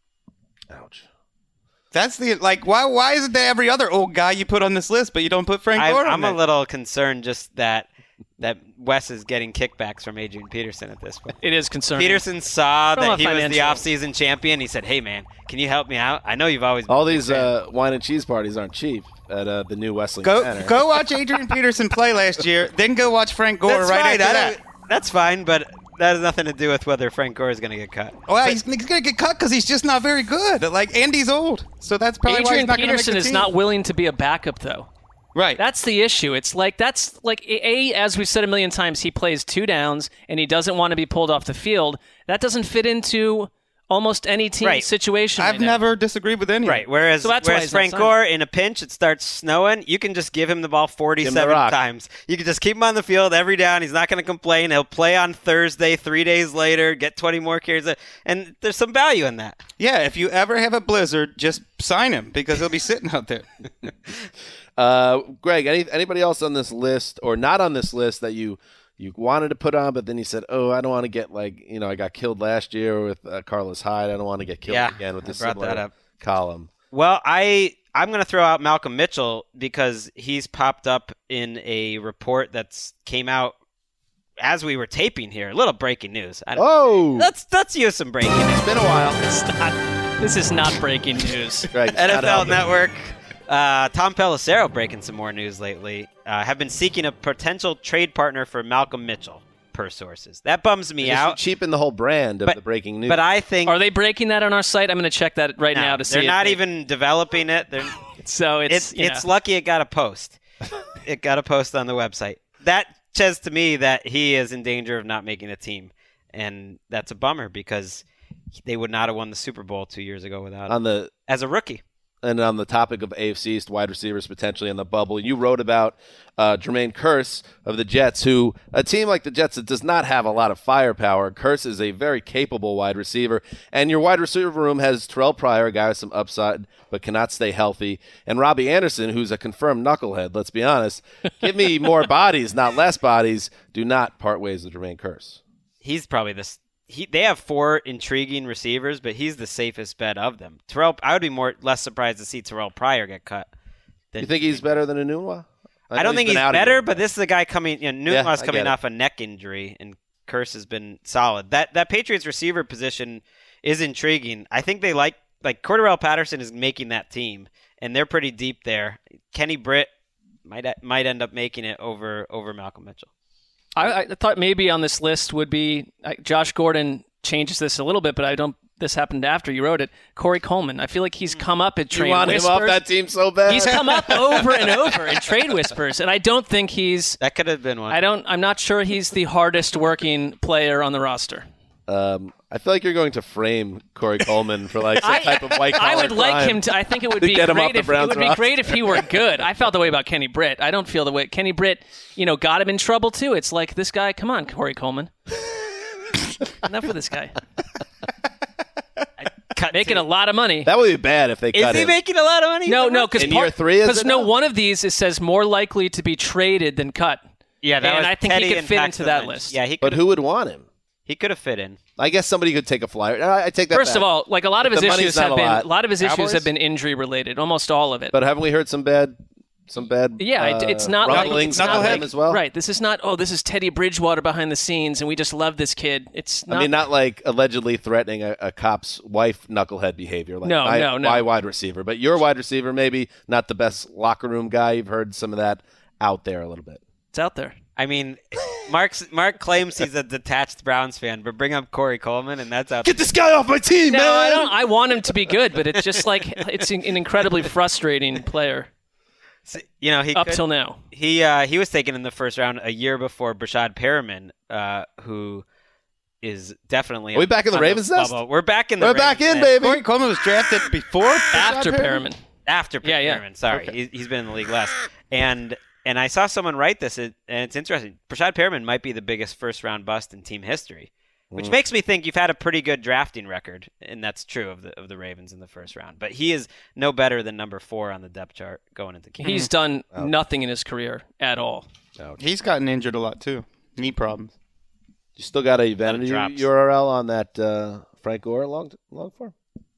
Ouch. That's the like. Why? Why isn't there every other old guy you put on this list, but you don't put Frank I, Gore on I'm there? a little concerned just that that Wes is getting kickbacks from Adrian Peterson at this point. It is concerning. Peterson saw From a that he was the financial- offseason champion. He said, "Hey, man, can you help me out? I know you've always been All a big these fan." uh, wine and cheese parties aren't cheap at uh, the new Wesleyan Go Center. go watch Adrian Peterson play last year, then go watch Frank Gore That's right fine. after I that. don't- That's fine, but that has nothing to do with whether Frank Gore is going to get cut. Well, he's, he's going to get cut because he's just not very good. Like Andy's old, so that's probably why he's Adrian not going to make Peterson the is team. not willing to be a backup, though. right. That's the issue. It's like that's like a as we've said a million times. He plays two downs and he doesn't want to be pulled off the field. That doesn't fit into almost any team Right. situation. I've right now. never disagreed with any. Right. Whereas, So that's why whereas he's not Frank signed. Gore, in a pinch, it starts snowing. You can just give him the ball Give him forty-seven the rock. times. You can just keep him on the field every down. He's not going to complain. He'll play on Thursday, three days later, get twenty more carries. And there's some value in that. Yeah, if you ever have a blizzard, just sign him because he'll be sitting out there. Uh, Greg, any, anybody else on this list or not on this list that you you wanted to put on, but then you said, "Oh, I don't want to get like you know I got killed last year with uh, Carlos Hyde. I don't want to get killed Yeah, again with I this brought similar that up. column." Well, I I'm going to throw out Malcolm Mitchell because he's popped up in a report that's came out as we were taping here, a little breaking news. I don't, Oh, let's let's use some breaking news. it's been a while. It's not, this is not breaking news. Greg, it's N not F L helping. Network. Uh, Tom Pelissero breaking some more news lately. Uh, have been seeking a potential trade partner for Malcolm Mitchell, per sources. That bums me They should out. cheapen the whole brand of But- the breaking news. But I think Are they breaking that on our site? I'm going to check that right no, now to see. they're if not they- even developing it. They're, So it's it's you it's know. lucky it got a post. It got a post on the website. That says to me that he is in danger of not making a team, and that's a bummer because they would not have won the Super Bowl two years ago without him on the as a rookie. and on the topic of A F C East wide receivers potentially in the bubble, you wrote about uh, Jermaine Kearse of the Jets, who a team like the Jets that does not have a lot of firepower. Kearse is a very capable wide receiver, and your wide receiver room has Terrell Pryor, a guy with some upside but cannot stay healthy, and Robbie Anderson, who's a confirmed knucklehead. Let's be honest. Give me more bodies, not less bodies. Do not part ways with Jermaine Kearse. He's probably this. He they have four intriguing receivers, but he's the safest bet of them. Terrell, I would be more less surprised to see Terrell Pryor get cut. Than, You think he's better than Enunwa? I, don't think he's better, but this is a guy coming. You know, Yeah, Newton's I coming get it. off a neck injury, and Kearse has been solid. That that Patriots receiver position is intriguing. I think they like like Cordarrelle Patterson is making that team, and they're pretty deep there. Kenny Britt might might end up making it over over Malcolm Mitchell. I, I thought maybe on this list would be uh, Josh Gordon changes this a little bit, but I don't. This happened after you wrote it. Corey Coleman. I feel like he's come up at You Trade want him Whispers. off that team so bad? He's come up over and over in Trade Whispers, and I don't think he's. That could have been one. I don't. I'm not sure he's the hardest working player on the roster. Um, I feel like you're going to frame Corey Coleman for like some I- type of white collar I would like crime. him to. I think it would To be get him off great the if it Browns would be roster. great if he were good. I felt the way about Kenny Britt. I don't feel the way Kenny Britt. You know, got him in trouble too. It's like this guy. Come on, Corey Coleman. Enough with this guy. Cut Making to- a lot of money. That would be bad if they Is cut he him. making a lot of money? No, no, because In year three, is it no now? one of these it says more likely to be traded than cut. Yeah, that and was I think Teddy he could and fit Paxton into that Lynch. list. Yeah, he But could. who would want him? He could have fit in. I guess somebody could take a flyer. I I take that First back. of all, like a lot of If his the money's issues not have a been lot. a lot of his issues Cowboys? have been injury related. Almost all of it. But haven't we heard some bad, some bad? Yeah, it- uh, it's not like rumblings it's not about like him as well. right. This is not. Oh, this is Teddy Bridgewater behind the scenes, and we just love this kid. It's not. I mean, not like allegedly threatening a, a cop's wife knucklehead behavior. Like No, my, no, no. my wide receiver, but your wide receiver maybe not the best locker room guy. You've heard some of that out there a little bit. it's out there. I mean, Mark's, Mark claims he's a detached Browns fan, but bring up Corey Coleman, and that's out. Get this guy off my team, No, man. I don't. I want him to be good, but it's just like it's an incredibly frustrating player You know, he up could, till now. he uh, he was taken in the first round a year before Brashad Perriman, uh, who is definitely. Are we back in the on Ravens' nest? bubble. We're back in the. We're back Ravens' in, nest. baby. Corey Coleman was drafted before After Brashad Perriman. After Yeah, yeah. Perriman, sorry, he, he's been in the league less. And and I saw someone write this, and it's interesting. Brashad Perriman might be the biggest first round bust in team history, which Mm. makes me think you've had a pretty good drafting record, and that's true of the of the Ravens in the first round. But he is no better than number four on the depth chart going into camp. He's done nothing in his career at all. He's gotten injured a lot too. Knee problems. You still got a vanity drops. U R L on that uh, Frank Gore long long form?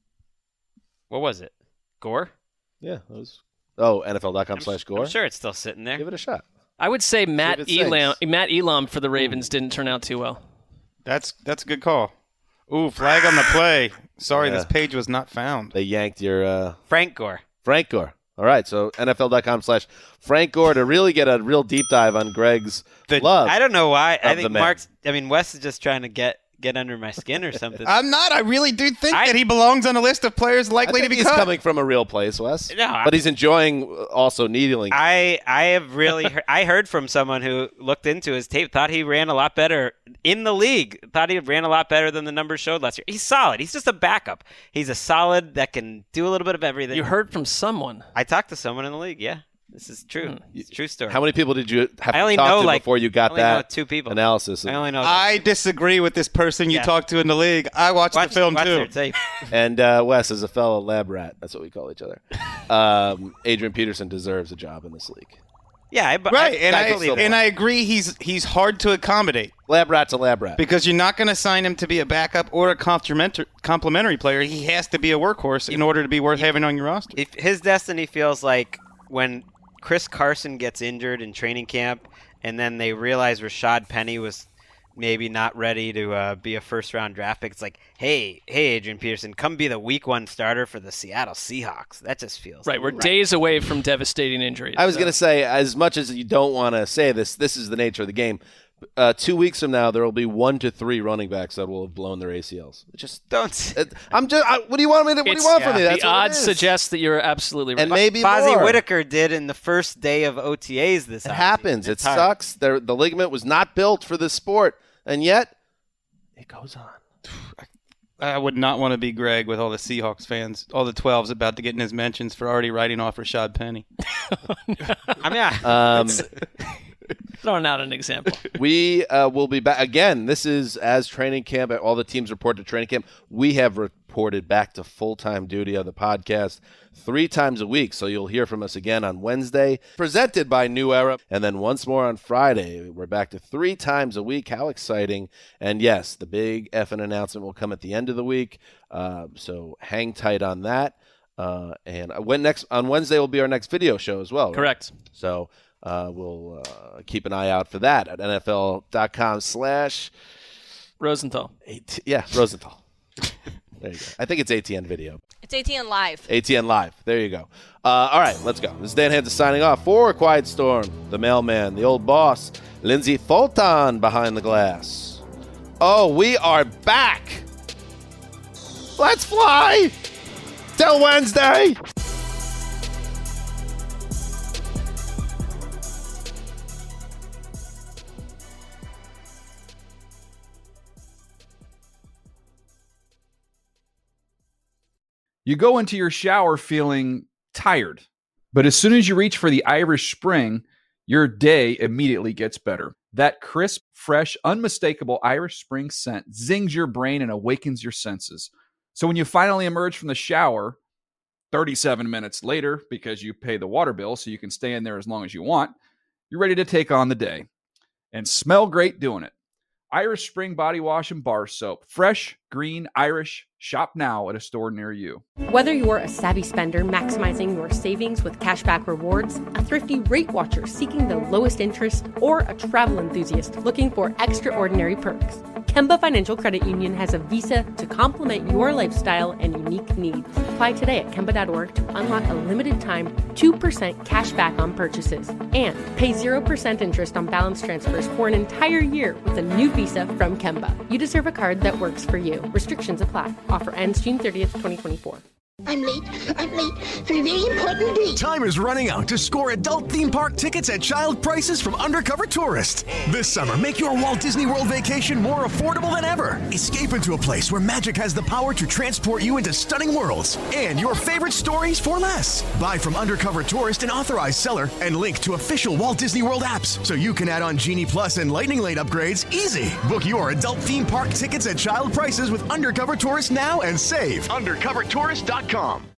What was it? Gore? Yeah, it was. Oh, N F L dot com I'm, slash s- Gore. I'm sure it's still sitting there. Give it a shot. I would say Matt if it Elam, sings. Matt Elam for the Ravens didn't turn out too well. That's that's a good call. Ooh, flag on the play. Sorry, Yeah. this page was not found. They yanked your uh, Frank Gore. Frank Gore. All right, so N F L dot com slash Frank Gore to really get a real deep dive on Greg's The- love. I don't know why. I of the think man. Mark's. I mean, Wes is just trying to get get under my skin or something. I'm not. I really do think I- that he belongs on a list of players I likely think to be he's cut. coming from a real place, Wes. No, I- but he's enjoying also needling. I I have really heard, I heard from someone who looked into his tape, thought he ran a lot better in the league, thought he ran a lot better than the numbers showed last year. He's solid. He's just a backup. He's a solid that can do a little bit of everything. You heard from someone. I talked to someone in the league. Yeah, this is true. It's a true story. How many people did you have I only to talk know to like before you got I only know that two people. analysis? I only know. I disagree with this person you Yeah. talked to in the league. I watched watch, the film watch too. their tape. And uh, Wes is a fellow lab rat. That's what we call each other. Um, Adrian Peterson deserves a job in this league. Yeah, I, Right, I, and I I, believe it. and I agree. He's he's hard to accommodate Lab rat's a lab rat. because you're not going to sign him to be a backup or a complementary complementary player. He has to be a workhorse in order to be worth having on your roster. If his destiny feels like when Chris Carson gets injured in training camp and then they realized Rashad Penny was maybe not ready to uh, be a first-round draft pick. It's like, hey, hey, Adrian Peterson, come be the week one starter for the Seattle Seahawks. That just feels right. We're right. days away from devastating injuries. I was so. going to say, as much as you don't want to say this, this is the nature of the game. Uh, two weeks from now, there will be one to three running backs that will have blown their A C Ls. Just don't. It, I'm just. I, what do you want me to? What It's, do you want yeah, from me? That's the what it odds is. suggest that you're absolutely right. And maybe Fozzie more. Whitaker did in the first day of O T As this It offseason. happens. It It's hard. sucks. There, the ligament was not built for this sport, and yet it goes on. I would not want to be Greg with all the Seahawks fans, all the twelves about to get in his mentions for already writing off Rashad Penny. I mean, I, Um, Throwing out an example. we uh, will be back again. This is as training camp. All the teams report to training camp. We have reported back to full time duty of the podcast three times a week. So you'll hear from us again on Wednesday, presented by New Era, and then once more on Friday. We're back to three times a week. How exciting! And yes, the big effing announcement will come at the end of the week. Uh, so hang tight on that. Uh, and when next on Wednesday will be our next video show as well. Right? Correct. So. Uh, we'll uh, keep an eye out for that at N F L dot com slash Rosenthal. AT- yeah, Rosenthal. There you go. I think it's A T N Video. It's A T N Live. A T N Live. There you go. Uh, all right, let's go. This is Dan Hansis signing off for Quiet Storm, the mailman, the old boss, Lindsay Fulton behind the glass. Oh, we are back. Let's fly till Wednesday. You go into your shower feeling tired, but as soon as you reach for the Irish Spring, your day immediately gets better. That crisp, fresh, unmistakable Irish Spring scent zings your brain and awakens your senses. So when you finally emerge from the shower, thirty-seven minutes later, because you pay the water bill so you can stay in there as long as you want, you're ready to take on the day and smell great doing it. Irish Spring Body Wash and Bar Soap. Fresh, green, Irish. Shop now at a store near you. Whether you're a savvy spender maximizing your savings with cashback rewards, a thrifty rate watcher seeking the lowest interest, or a travel enthusiast looking for extraordinary perks, Kemba Financial Credit Union has a visa to complement your lifestyle and unique needs. Apply today at Kemba dot org to unlock a limited time two percent cash back on purchases and pay zero percent interest on balance transfers for an entire year with a new visa from Kemba. You deserve a card that works for you. Restrictions apply. Offer ends June thirtieth, twenty twenty-four. I'm late. I'm late for a very important date. Time is running out to score adult theme park tickets at child prices from Undercover Tourist. This summer, make your Walt Disney World vacation more affordable than ever. Escape into a place where magic has the power to transport you into stunning worlds and your favorite stories for less. Buy from Undercover Tourist, an authorized seller, and link to official Walt Disney World apps so you can add on Genie Plus and Lightning Lane upgrades easy. Book your adult theme park tickets at child prices with Undercover Tourist now and save. Undercover Tourist dot com.